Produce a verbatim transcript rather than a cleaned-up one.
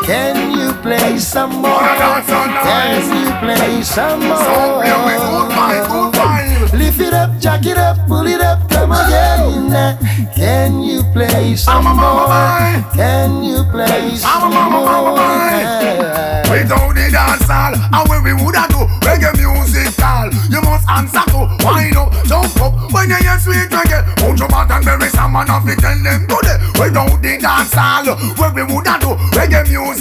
Can you play some more? Can you play some more? Lift it up, jack it up, pull it up, come again. Can you play some more? Can you play some more? Without the dance hall, and when we woulda do reggae music call, you must answer to wind up, jump up. When you hear sweet reggae, put your bat and bury some man off it, tell them good. Without the dance hall, when we woulda do reggae music.